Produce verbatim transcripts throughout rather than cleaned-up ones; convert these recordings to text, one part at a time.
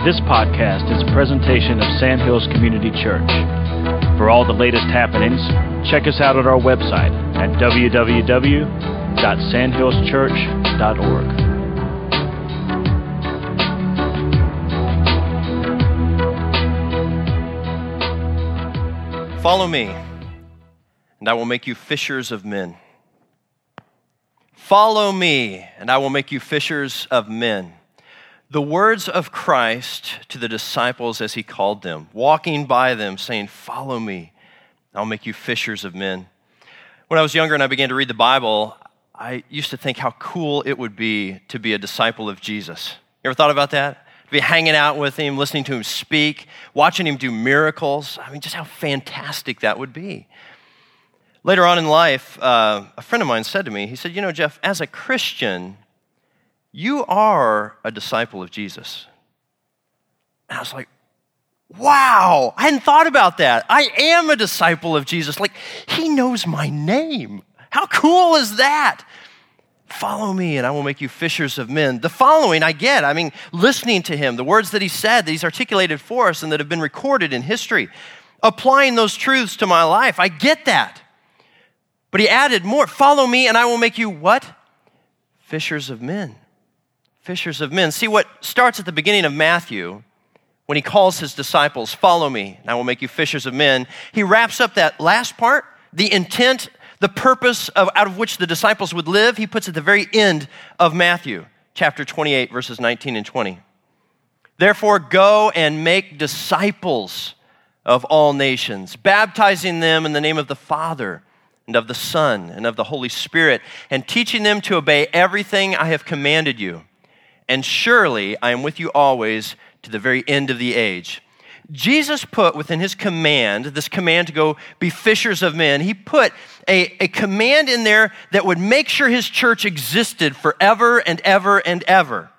This podcast is a presentation of Sandhills Community Church. For all the latest happenings, check us out at our website at w w w dot sandhills church dot org. Follow me, and I will make you fishers of men. Follow me, and I will make you fishers of men. The words of Christ to the disciples as he called them, walking by them, saying, follow me, I'll make you fishers of men. When I was younger and I began to read the Bible, I used to think how cool it would be to be a disciple of Jesus. You ever thought about that? To be hanging out with him, listening to him speak, watching him do miracles. I mean, just how fantastic that would be. Later on in life, uh, a friend of mine said to me, he said, you know, Jeff, as a Christian, you are a disciple of Jesus. And I was like, wow, I hadn't thought about that. I am a disciple of Jesus. Like, he knows my name. How cool is that? Follow me and I will make you fishers of men. The following I get, I mean, listening to him, the words that he said, that he's articulated for us and that have been recorded in history, applying those truths to my life, I get that. But he added more, follow me and I will make you what? Fishers of men. Fishers of men. See, what starts at the beginning of Matthew, when he calls his disciples, follow me, and I will make you fishers of men, he wraps up that last part, the intent, the purpose of out of which the disciples would live, he puts at the very end of Matthew, chapter twenty-eight, verses nineteen and twenty. Therefore, go and make disciples of all nations, baptizing them in the name of the Father, and of the Son, and of the Holy Spirit, and teaching them to obey everything I have commanded you. And surely I am with you always to the very end of the age. Jesus put within his command, this command to go be fishers of men, he put a, a command in there that would make sure his church existed forever and ever and ever.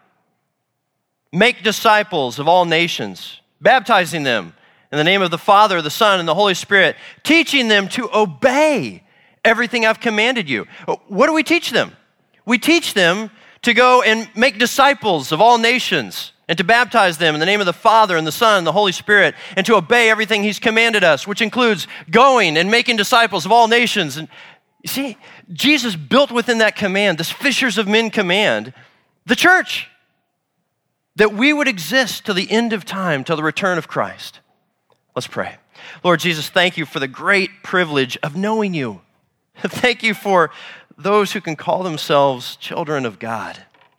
Make disciples of all nations, baptizing them in the name of the Father, the Son, and the Holy Spirit, teaching them to obey everything I've commanded you. What do we teach them? We teach them to go and make disciples of all nations and to baptize them in the name of the Father and the Son and the Holy Spirit and to obey everything he's commanded us, which includes going and making disciples of all nations. And you see, Jesus built within that command, this fishers of men command, the church, that we would exist till the end of time, till the return of Christ. Let's pray. Lord Jesus, thank you for the great privilege of knowing you. Thank you for those who can call themselves children of God.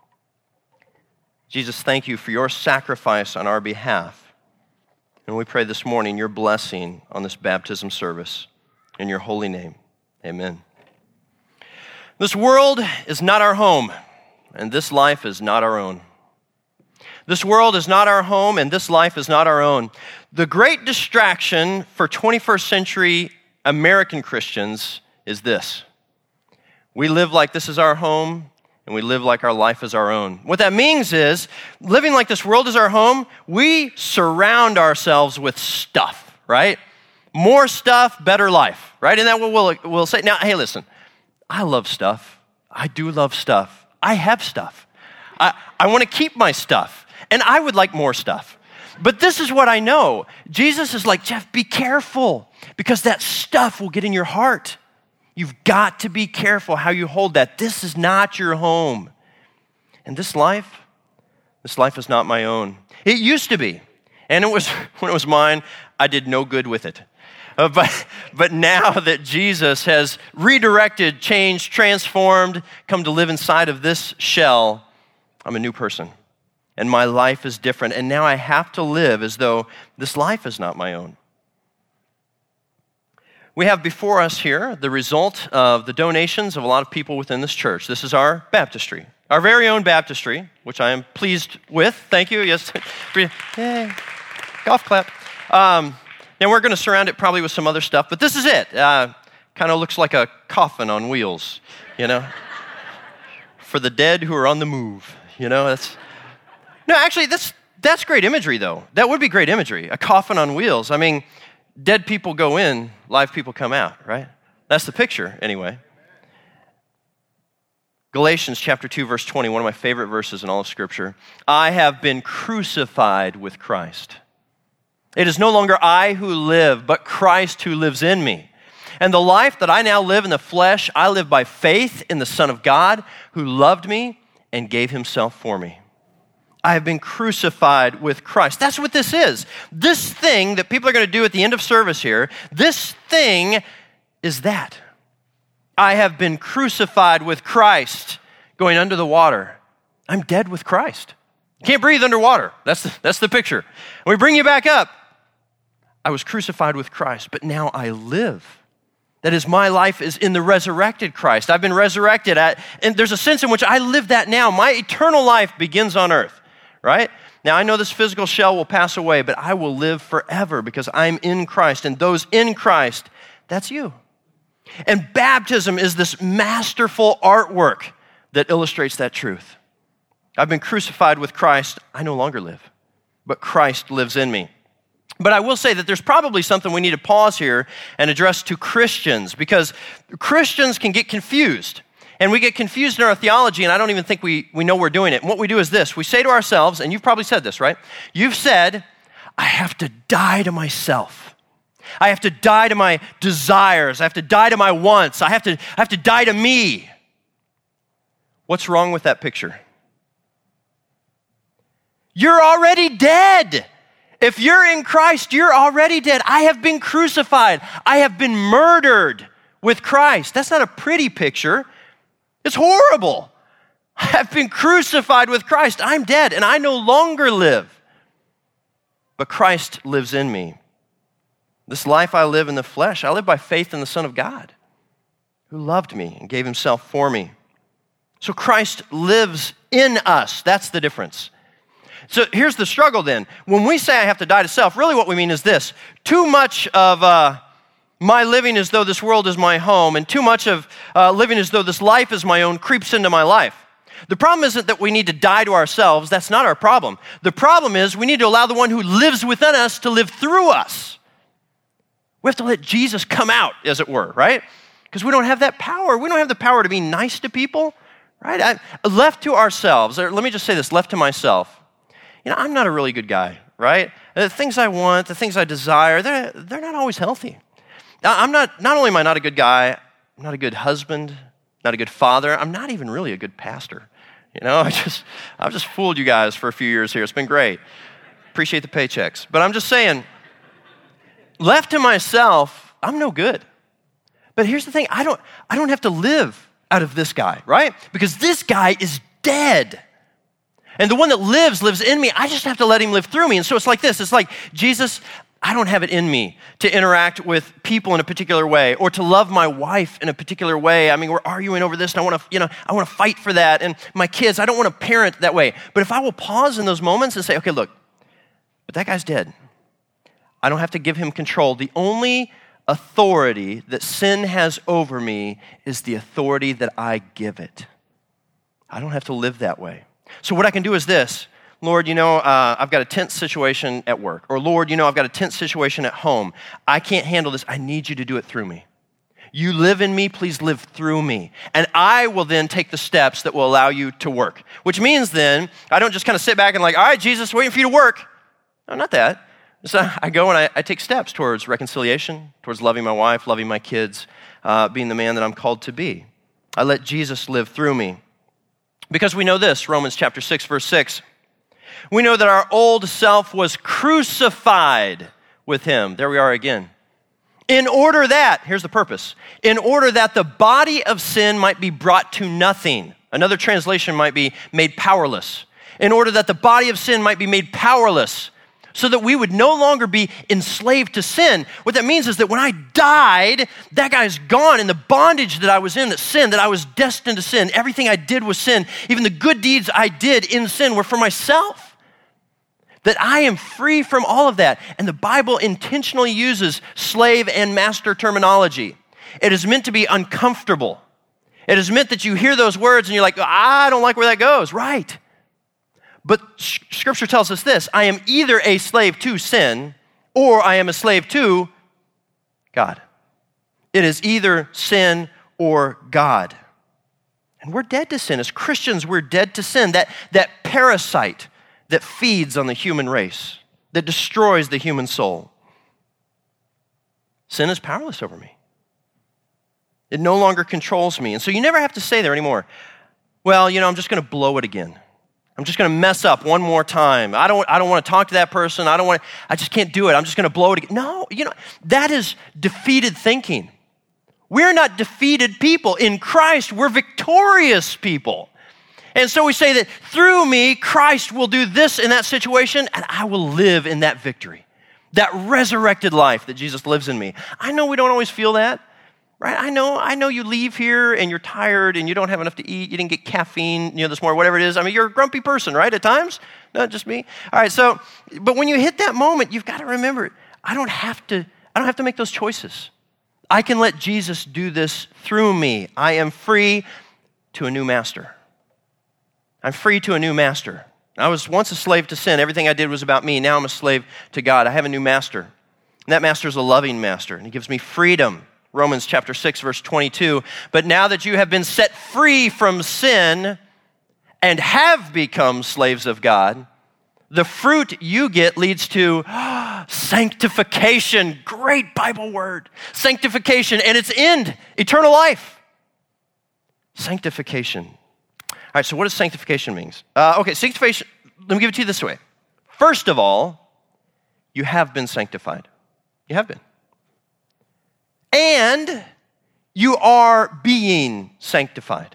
Jesus, thank you for your sacrifice on our behalf. And we pray this morning your blessing on this baptism service. In your holy name, amen. This world is not our home, and this life is not our own. This world is not our home, and this life is not our own. The great distraction for twenty-first century American Christians is this. We live like this is our home, and we live like our life is our own. What that means is, living like this world is our home, we surround ourselves with stuff, right? More stuff, better life, right? Isn't that what we'll, we'll say? Now, hey, listen, I love stuff. I do love stuff. I have stuff. I, I want to keep my stuff, and I would like more stuff. But this is what I know. Jesus is like, Jeff, be careful, because that stuff will get in your heart. You've got to be careful how you hold that. This is not your home. And this life, this life is not my own. It used to be. And it was when it was mine, I did no good with it. Uh, but, but now that Jesus has redirected, changed, transformed, come to live inside of this shell, I'm a new person. And my life is different. And now I have to live as though this life is not my own. We have before us here the result of the donations of a lot of people within this church. This is our baptistry, our very own baptistry, which I am pleased with. Thank you. Yes. Yay. Golf clap. Um, and we're going to surround it probably with some other stuff, but this is it. Uh, kind of looks like a coffin on wheels, you know, for the dead who are on the move. You know, that's no, actually, that's that's great imagery, though. That would be great imagery. A coffin on wheels. I mean, dead people go in, live people come out, right? That's the picture, anyway. Galatians chapter two, verse twenty, one of my favorite verses in all of Scripture. I have been crucified with Christ. It is no longer I who live, but Christ who lives in me. And the life that I now live in the flesh, I live by faith in the Son of God who loved me and gave himself for me. I have been crucified with Christ. That's what this is. This thing that people are going to do at the end of service here, this thing is that. I have been crucified with Christ, going under the water. I'm dead with Christ. You can't breathe underwater. That's the, that's the picture. When we bring you back up, I was crucified with Christ, but now I live. That is, my life is in the resurrected Christ. I've been resurrected, at, and there's a sense in which I live that now. My eternal life begins on earth. Right? Now, I know this physical shell will pass away, but I will live forever because I'm in Christ, and those in Christ, that's you. And baptism is this masterful artwork that illustrates that truth. I've been crucified with Christ. I no longer live, but Christ lives in me. But I will say that there's probably something we need to pause here and address to Christians, because Christians can get confused. And we get confused in our theology, and I don't even think we, we know we're doing it. And what we do is this. We say to ourselves, and you've probably said this, right? You've said, I have to die to myself. I have to die to my desires. I have to die to my wants. I have to, I have to die to me. What's wrong with that picture? You're already dead. If you're in Christ, you're already dead. I have been crucified. I have been murdered with Christ. That's not a pretty picture. It's horrible. I have been crucified with Christ. I'm dead, and I no longer live. But Christ lives in me. This life I live in the flesh, I live by faith in the Son of God, who loved me and gave himself for me. So Christ lives in us. That's the difference. So here's the struggle then. When we say I have to die to self, really what we mean is this. Too much of uh, my living as though this world is my home, and too much of uh, living as though this life is my own creeps into my life. The problem isn't that we need to die to ourselves. That's not our problem. The problem is we need to allow the one who lives within us to live through us. We have to let Jesus come out, as it were, right? Because we don't have that power. We don't have the power to be nice to people, right? I, left to ourselves, or let me just say this, left to myself. You know, I'm not a really good guy, right? The things I want, the things I desire, they're, they're not always healthy. I'm not, not only am I not a good guy, I'm not a good husband, not a good father, I'm not even really a good pastor. You know, I just, I've just fooled you guys for a few years here. It's been great. Appreciate the paychecks. But I'm just saying, left to myself, I'm no good. But here's the thing, I don't, I don't have to live out of this guy, right? Because this guy is dead. And the one that lives, lives in me. I just have to let him live through me. And so it's like this. It's like, Jesus, I don't have it in me to interact with people in a particular way or to love my wife in a particular way. I mean, we're arguing over this and I want to, you know, I want to fight for that. And my kids, I don't want to parent that way. But if I will pause in those moments and say, okay, look, but that guy's dead. I don't have to give him control. The only authority that sin has over me is the authority that I give it. I don't have to live that way. So what I can do is this. Lord, you know, uh, I've got a tense situation at work. Or Lord, you know, I've got a tense situation at home. I can't handle this. I need you to do it through me. You live in me, please live through me. And I will then take the steps that will allow you to work. Which means then, I don't just kind of sit back and like, all right, Jesus, waiting for you to work. No, not that. So I go and I, I take steps towards reconciliation, towards loving my wife, loving my kids, uh, being the man that I'm called to be. I let Jesus live through me. Because we know this, Romans chapter six, verse six. We know that our old self was crucified with him. There we are again. In order that, here's the purpose, in order that the body of sin might be brought to nothing. Another translation might be made powerless. In order that the body of sin might be made powerless, so that we would no longer be enslaved to sin. What that means is that when I died, that guy's gone, and the bondage that I was in, that sin, that I was destined to sin, everything I did was sin, even the good deeds I did in sin were for myself. That I am free from all of that. And the Bible intentionally uses slave and master terminology. It is meant to be uncomfortable. It is meant that you hear those words and you're like, I don't like where that goes. Right. But Scripture tells us this, I am either a slave to sin or I am a slave to God. It is either sin or God. And we're dead to sin. As Christians, we're dead to sin. That, that parasite that feeds on the human race, that destroys the human soul. Sin is powerless over me. It no longer controls me. And so you never have to say there anymore, well, you know, I'm just going to blow it again. I'm just going to mess up one more time. I don't, I don't want to talk to that person. I don't want to, I just can't do it. I'm just going to blow it again. No, you know, that is defeated thinking. We're not defeated people. In Christ, we're victorious people. And so we say that through me, Christ will do this in that situation, and I will live in that victory, that resurrected life that Jesus lives in me. I know we don't always feel that, right? I know, I know you leave here and you're tired and you don't have enough to eat. You didn't get caffeine, you know, this morning, whatever it is. I mean, you're a grumpy person, right, at times? Not just me. All right, so, but when you hit that moment, you've got to remember, I don't have to, I don't have to make those choices. I can let Jesus do this through me. I am free to a new master. I'm free to a new master. I was once a slave to sin. Everything I did was about me. Now I'm a slave to God. I have a new master. And that master is a loving master, and he gives me freedom. Romans chapter six, verse twenty-two. But now that you have been set free from sin and have become slaves of God, the fruit you get leads to sanctification. Great Bible word. Sanctification, and its end, eternal life. Sanctification. All right, so what does sanctification mean? Uh, okay, sanctification, let me give it to you this way. First of all, you have been sanctified. You have been. And you are being sanctified.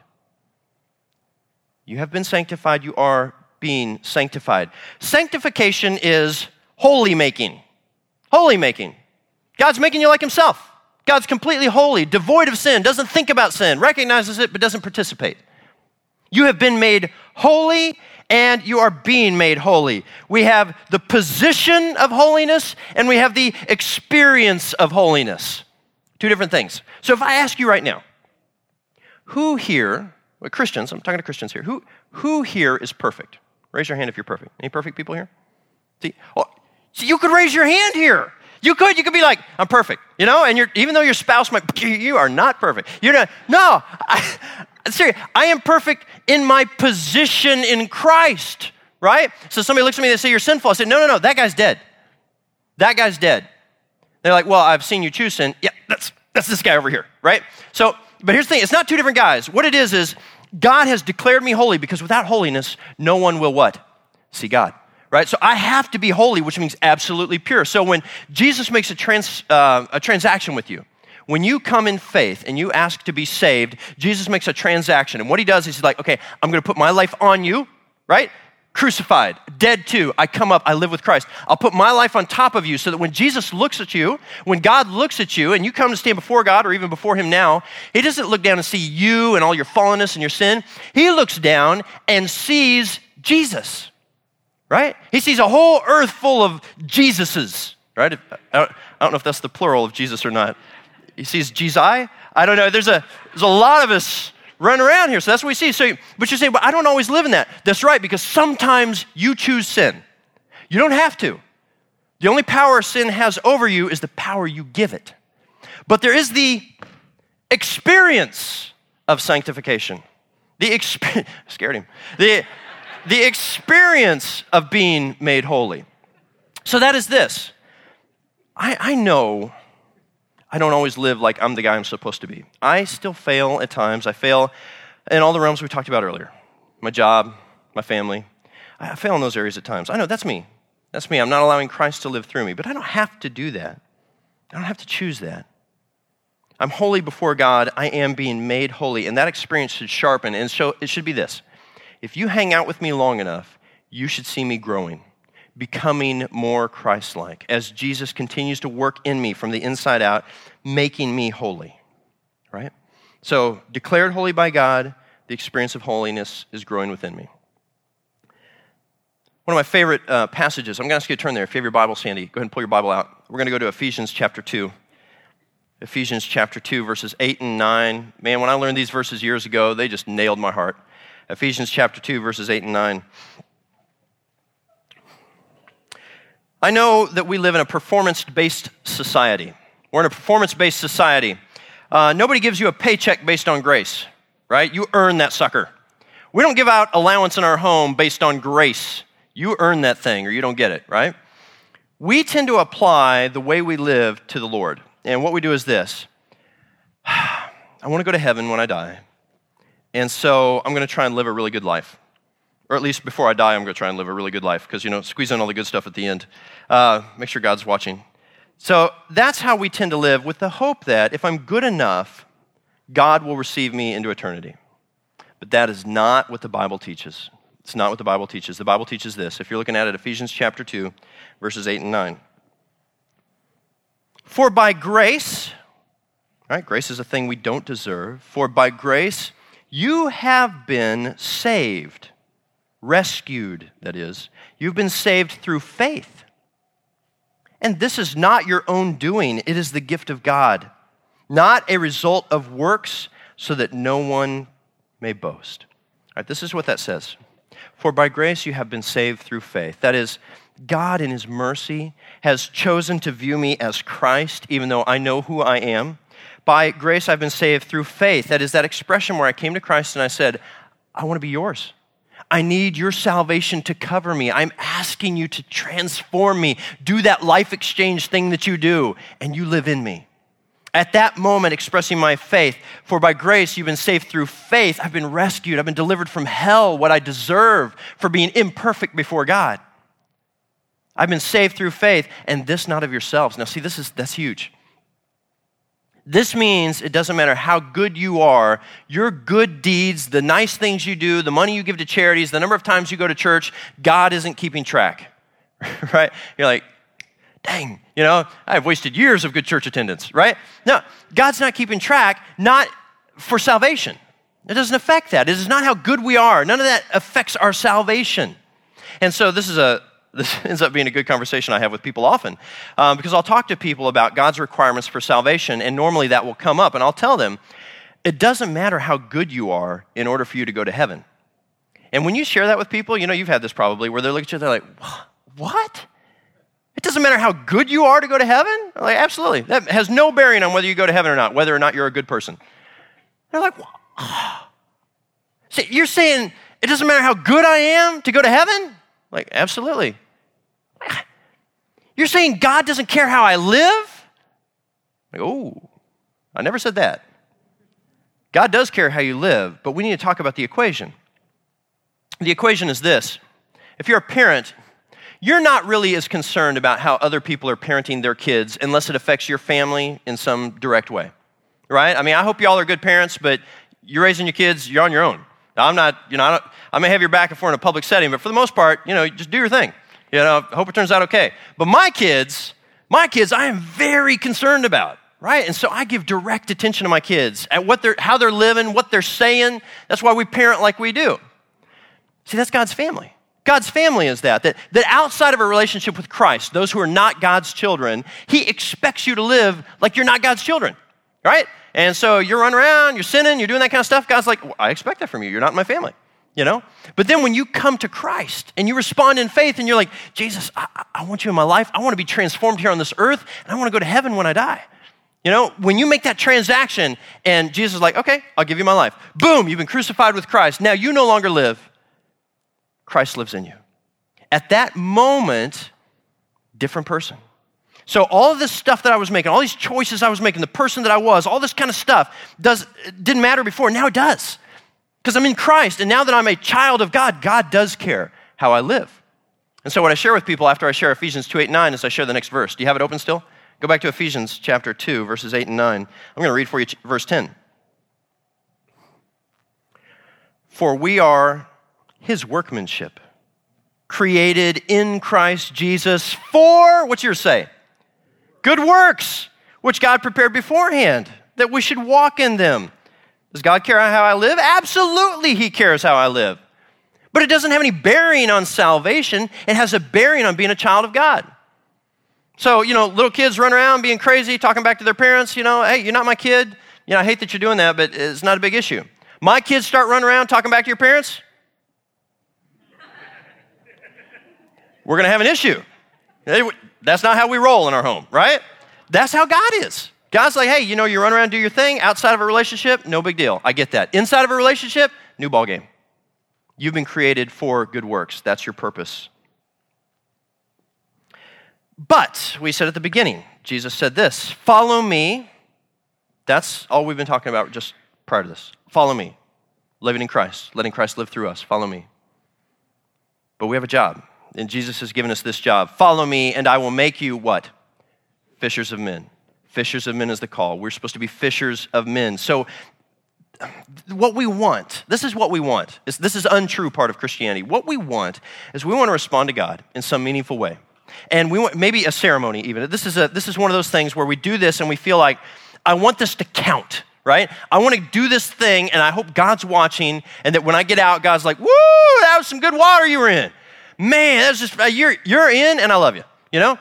You have been sanctified, you are being sanctified. Sanctification is holy making. Holy making. God's making you like himself. God's completely holy, devoid of sin, doesn't think about sin, recognizes it, but doesn't participate. You have been made holy and you are being made holy. We have the position of holiness and we have the experience of holiness. Two different things. So if I ask you right now, who here, well, Christians, I'm talking to Christians here, who, who here is perfect? Raise your hand if you're perfect. Any perfect people here? See, well, so you could raise your hand here. You could, you could be like, I'm perfect, you know, and you're, even though your spouse might, you are not perfect. You're not, no, I, seriously, I am perfect in my position in Christ, right? So somebody looks at me and they say, you're sinful. I say, no, no, no, that guy's dead. That guy's dead. They're like, well, I've seen you choose sin. Yeah, that's, that's this guy over here, right? So, but here's the thing, it's not two different guys. What it is is, God has declared me holy because without holiness, no one will what? See God. Right? So I have to be holy, which means absolutely pure. So when Jesus makes a, trans, uh, a transaction with you, when you come in faith and you ask to be saved, Jesus makes a transaction. And what he does is he's like, okay, I'm going to put my life on you, right? Crucified, dead too. I come up, I live with Christ. I'll put my life on top of you so that when Jesus looks at you, when God looks at you and you come to stand before God or even before him now, he doesn't look down and see you and all your fallenness and your sin. He looks down and sees Jesus. Right? He sees a whole earth full of Jesuses, right? I don't, I don't know if that's the plural of Jesus or not. He sees Jesus. I don't know. There's a, there's a lot of us running around here, so that's what we see. So, but you're saying, but I don't always live in that. That's right, because sometimes you choose sin. You don't have to. The only power sin has over you is the power you give it. But there is the experience of sanctification. The experience, scared him. The The experience of being made holy. So that is this. I, I know I don't always live like I'm the guy I'm supposed to be. I still fail at times. I fail in all the realms we talked about earlier. My job, my family. I fail in those areas at times. I know, that's me. That's me. I'm not allowing Christ to live through me. But I don't have to do that. I don't have to choose that. I'm holy before God. I am being made holy. And that experience should sharpen. And so it should be this. If you hang out with me long enough, you should see me growing, becoming more Christ-like as Jesus continues to work in me from the inside out, making me holy, right? So declared holy by God, the experience of holiness is growing within me. One of my favorite uh, passages, I'm going to ask you to turn there. If you have your Bible, Sandy, go ahead and pull your Bible out. We're going to go to Ephesians chapter two. Ephesians chapter two, verses eight and nine. Man, when I learned these verses years ago, they just nailed my heart. Ephesians chapter two, verses eight and nine. I know that we live in a performance-based society. We're in a performance-based society. Uh, nobody gives you a paycheck based on grace, right? You earn that sucker. We don't give out allowance in our home based on grace. You earn that thing or you don't get it, right? We tend to apply the way we live to the Lord. And what we do is this. I want to go to heaven when I die. And so I'm going to try and live a really good life. Or at least before I die, I'm going to try and live a really good life because, you know, squeeze in all the good stuff at the end. Uh, make sure God's watching. So that's how we tend to live, with the hope that if I'm good enough, God will receive me into eternity. But that is not what the Bible teaches. It's not what the Bible teaches. The Bible teaches this. If you're looking at it, Ephesians chapter two, verses eight and nine. For by grace, right? Grace is a thing we don't deserve. For by grace, you have been saved. Rescued, that is. You've been saved through faith. And this is not your own doing. It is the gift of God, not a result of works, so that no one may boast. All right, this is what that says. For by grace you have been saved through faith. That is, God in his mercy has chosen to view me as Christ, even though I know who I am. By grace I've been saved through faith. That is that expression where I came to Christ and I said, I want to be yours. I need your salvation to cover me. I'm asking you to transform me. Do that life exchange thing that you do, and you live in me. At that moment, expressing my faith, for by grace you've been saved through faith. I've been rescued. I've been delivered from hell, what I deserve for being imperfect before God. I've been saved through faith, and this not of yourselves. Now see, this is that's huge. This means it doesn't matter how good you are, your good deeds, the nice things you do, the money you give to charities, the number of times you go to church, God isn't keeping track, right? You're like, dang, you know, I've wasted years of good church attendance, right? No, God's not keeping track, not for salvation. It doesn't affect that. It is not how good we are. None of that affects our salvation. And so this is a This ends up being a good conversation I have with people often um, because I'll talk to people about God's requirements for salvation, and normally that will come up, and I'll tell them, it doesn't matter how good you are in order for you to go to heaven. And when you share that with people, you know, you've had this probably, where they're looking at you, they're like, what? It doesn't matter how good you are to go to heaven? I'm like, absolutely. That has no bearing on whether you go to heaven or not, whether or not you're a good person. They're like, oh. So you're saying it doesn't matter how good I am to go to heaven? Like, absolutely. You're saying God doesn't care how I live? Like, oh, I never said that. God does care how you live, but we need to talk about the equation. The equation is this. If you're a parent, you're not really as concerned about how other people are parenting their kids unless it affects your family in some direct way, right? I mean, I hope y'all are good parents, but you're raising your kids, you're on your own. Now, I'm not, you know, I, don't, I may have your back if we're in a public setting, but for the most part, you know, just do your thing. You know, hope it turns out okay. But my kids, my kids, I am very concerned about, right? And so I give direct attention to my kids at what they're, how they're living, what they're saying. That's why we parent like we do. See, that's God's family. God's family is that, that, that outside of a relationship with Christ, those who are not God's children, he expects you to live like you're not God's children, right? And so you're running around, you're sinning, you're doing that kind of stuff. God's like, well, I expect that from you. You're not in my family. You know? But then when you come to Christ and you respond in faith and you're like, Jesus, I, I want you in my life. I want to be transformed here on this earth, and I want to go to heaven when I die. You know, when you make that transaction and Jesus is like, okay, I'll give you my life. Boom, you've been crucified with Christ. Now you no longer live. Christ lives in you. At that moment, different person. So all of this stuff that I was making, all these choices I was making, the person that I was, all this kind of stuff does didn't matter before. Now it does. Because I'm in Christ, and now that I'm a child of God, God does care how I live. And so what I share with people after I share Ephesians two, eight, and nine is I share the next verse. Do you have it open still? Go back to Ephesians chapter two, verses eight and nine. I'm going to read for you verse ten. For we are his workmanship, created in Christ Jesus for, what's yours say? Good works, which God prepared beforehand, that we should walk in them. Does God care how I live? Absolutely, he cares how I live. But it doesn't have any bearing on salvation. It has a bearing on being a child of God. So, you know, little kids run around being crazy, talking back to their parents, you know, hey, you're not my kid. You know, I hate that you're doing that, but it's not a big issue. My kids start running around talking back to your parents, we're going to have an issue. That's not how we roll in our home, right? That's how God is. God's like, hey, you know, you run around, do your thing. Outside of a relationship, no big deal. I get that. Inside of a relationship, new ball game. You've been created for good works. That's your purpose. But we said at the beginning, Jesus said this, follow me. That's all we've been talking about just prior to this. Follow me. Living in Christ, letting Christ live through us. Follow me. But we have a job, and Jesus has given us this job. Follow me, and I will make you what? Fishers of men. Fishers of men is the call. We're supposed to be fishers of men. So what we want, this is what we want. This is untrue part of Christianity. What we want is we want to respond to God in some meaningful way. And we want maybe a ceremony even. This is a this is one of those things where we do this and we feel like, I want this to count, right? I want to do this thing and I hope God's watching and that when I get out, God's like, woo, that was some good water you were in. Man, that's just, you're, you're in and I love you, you know?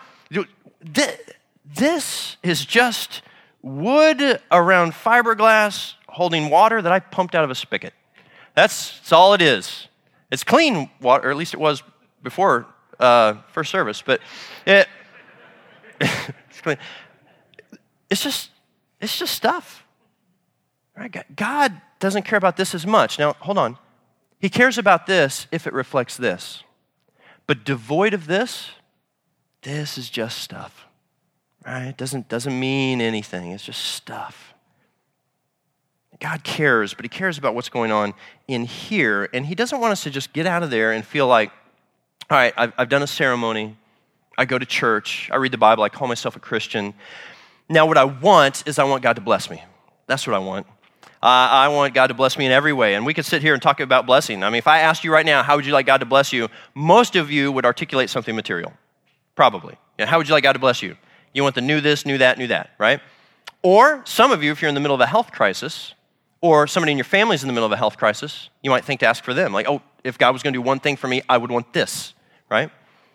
This is just wood around fiberglass holding water that I pumped out of a spigot. That's, that's all it is. It's clean water, or at least it was before uh, first service, but it, it's clean. It's just, it's just stuff. Right? God doesn't care about this as much. Now, hold on. He cares about this if it reflects this. But devoid of this, this is just stuff. Right? It doesn't, doesn't mean anything. It's just stuff. God cares, but he cares about what's going on in here, and he doesn't want us to just get out of there and feel like, all right, I've, I've done a ceremony, I go to church, I read the Bible, I call myself a Christian. Now what I want is I want God to bless me. That's what I want. Uh, I want God to bless me in every way, and we could sit here and talk about blessing. I mean, if I asked you right now, how would you like God to bless you? Most of you would articulate something material, probably. Yeah, how would you like God to bless you? You want the new this, new that, new that, right? Or some of you, if you're in the middle of a health crisis, or somebody in your family's in the middle of a health crisis, you might think to ask for them. Like, oh, if God was going to do one thing for me, I would want this, right?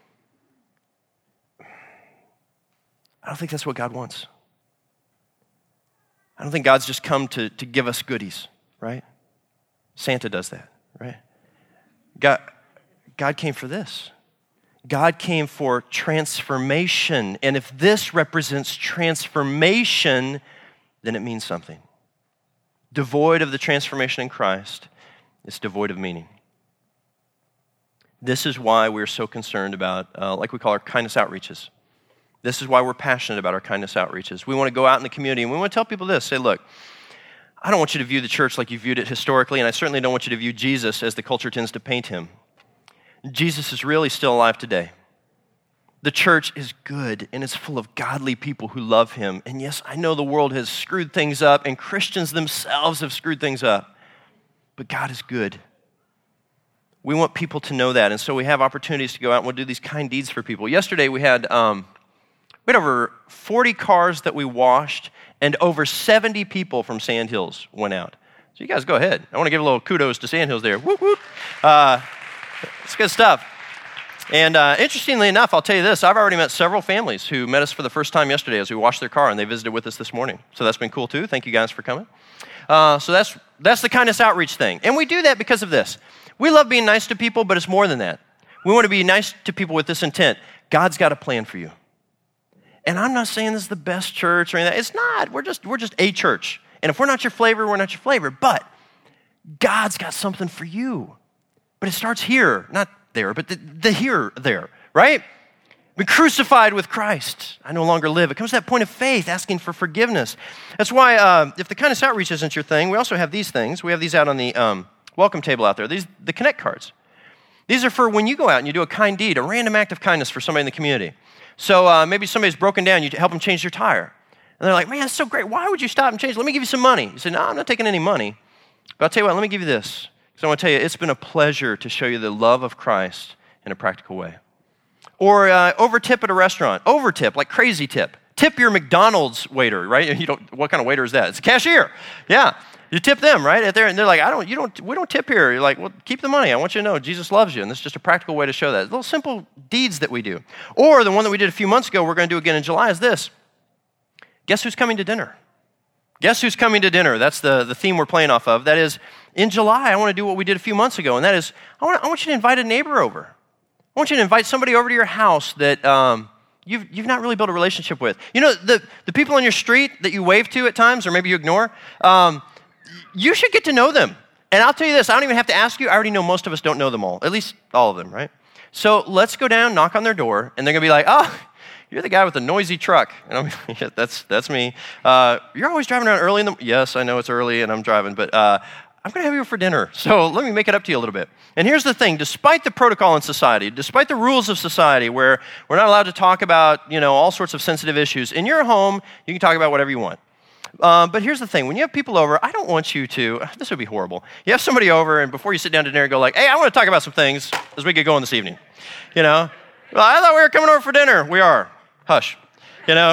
I don't think that's what God wants. I don't think God's just come to, to give us goodies, right? Santa does that, right? God, God came for this. God came for transformation. And if this represents transformation, then it means something. Devoid of the transformation in Christ, it's devoid of meaning. This is why we're so concerned about, uh, like we call our kindness outreaches. This is why we're passionate about our kindness outreaches. We want to go out in the community and we want to tell people this. Say, look, I don't want you to view the church like you viewed it historically, and I certainly don't want you to view Jesus as the culture tends to paint him. Jesus is really still alive today. The church is good, and it's full of godly people who love him. And yes, I know the world has screwed things up, and Christians themselves have screwed things up. But God is good. We want people to know that, and so we have opportunities to go out and we'll do these kind deeds for people. Yesterday we had um, we had over forty cars that we washed, and over seventy people from Sand Hills went out. So you guys go ahead. I want to give a little kudos to Sand Hills there. Whoop, whoop. Uh, it's good stuff. And uh, interestingly enough, I'll tell you this, I've already met several families who met us for the first time yesterday as we washed their car, and they visited with us this morning. So that's been cool too. Thank you guys for coming. Uh, so that's that's the kindness outreach thing. And we do that because of this. We love being nice to people, but it's more than that. We want to be nice to people with this intent. God's got a plan for you. And I'm not saying this is the best church or anything. It's not. We're just, we're just a church. And if we're not your flavor, we're not your flavor. But God's got something for you. But it starts here, not there, but the, the here, there, right? Been crucified with Christ. I no longer live. It comes to that point of faith, asking for forgiveness. That's why uh, if the kindness outreach isn't your thing, we also have these things. We have these out on the um, welcome table out there. These the Connect cards. These are for when you go out and you do a kind deed, a random act of kindness for somebody in the community. So uh, maybe somebody's broken down, you help them change their tire. And they're like, man, that's so great. Why would you stop and change? Let me give you some money. You say, no, I'm not taking any money. But I'll tell you what, let me give you this. So I want to tell you, it's been a pleasure to show you the love of Christ in a practical way. Or uh, over tip at a restaurant. Over tip, like crazy tip. Tip your McDonald's waiter, right? You don't. What kind of waiter is that? It's a cashier. Yeah, you tip them, right? And they're, and they're like, I don't. You don't. We don't tip here. You're like, well, keep the money. I want you to know Jesus loves you, and this is just a practical way to show that. Little simple deeds that we do. Or the one that we did a few months ago, we're going to do again in July. Is this? Guess who's coming to dinner? Guess who's coming to dinner? That's the, the theme we're playing off of. That is, in July, I want to do what we did a few months ago, and that is, I want, I want you to invite a neighbor over. I want you to invite somebody over to your house that um, you've, you've not really built a relationship with. You know, the, the people on your street that you wave to at times, or maybe you ignore, um, you should get to know them. And I'll tell you this, I don't even have to ask you. I already know most of us don't know them all, at least all of them, right? So let's go down, knock on their door, and they're going to be like, oh, you're the guy with the noisy truck. And I'm like, yeah, that's, that's me. Uh, you're always driving around early in the, yes, I know it's early and I'm driving, but uh, I'm going to have you for dinner. So let me make it up to you a little bit. And here's the thing, despite the protocol in society, despite the rules of society where we're not allowed to talk about, you know, all sorts of sensitive issues, in your home, you can talk about whatever you want. Um, but here's the thing, when you have people over, I don't want you to, this would be horrible. You have somebody over and before you sit down to dinner, go like, hey, I want to talk about some things as we get going this evening. You know, well, I thought we were coming over for dinner. We are. Hush. You know,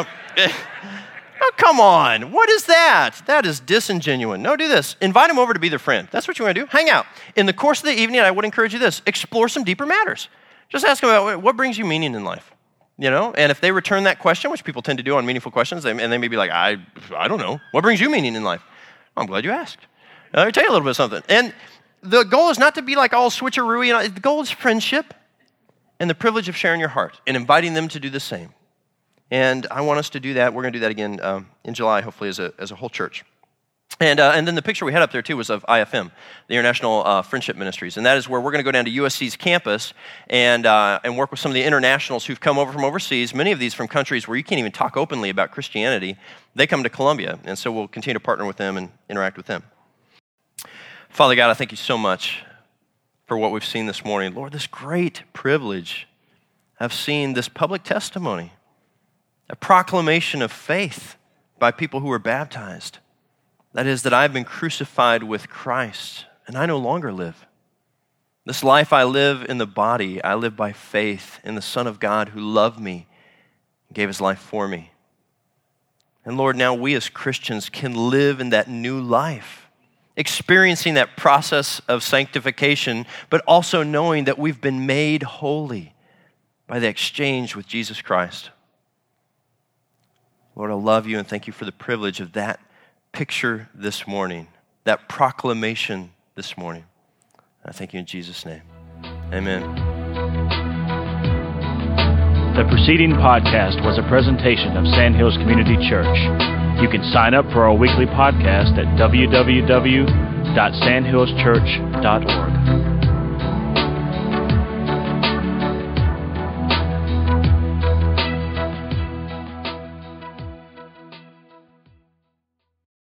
oh, come on. What is that? That is disingenuous. No, do this. Invite them over to be their friend. That's what you want to do. Hang out. In the course of the evening, I would encourage you this. Explore some deeper matters. Just ask them about what brings you meaning in life. You know, and if they return that question, which people tend to do on meaningful questions, they, and they may be like, I I don't know. What brings you meaning in life? Well, I'm glad you asked. Let me tell you a little bit of something. And the goal is not to be like all switcheroo. You know, the goal is friendship and the privilege of sharing your heart and inviting them to do the same. And I want us to do that. We're going to do that again um, in July, hopefully, as a as a whole church. And uh, and then the picture we had up there, too, was of I F M, the International uh, Friendship Ministries. And that is where we're going to go down to U S C's campus and uh, and work with some of the internationals who've come over from overseas, many of these from countries where you can't even talk openly about Christianity. They come to Columbia, and so we'll continue to partner with them and interact with them. Father God, I thank you so much for what we've seen this morning. Lord, this great privilege of seeing this public testimony, a proclamation of faith by people who were baptized. That is, that I've been crucified with Christ, and I no longer live. This life I live in the body, I live by faith in the Son of God who loved me and gave his life for me. And Lord, now we as Christians can live in that new life, experiencing that process of sanctification, but also knowing that we've been made holy by the exchange with Jesus Christ. Lord, I love you and thank you for the privilege of that picture this morning, that proclamation this morning. I thank you in Jesus' name. Amen. The preceding podcast was a presentation of Sandhills Community Church. You can sign up for our weekly podcast at w w w dot sandhills church dot org.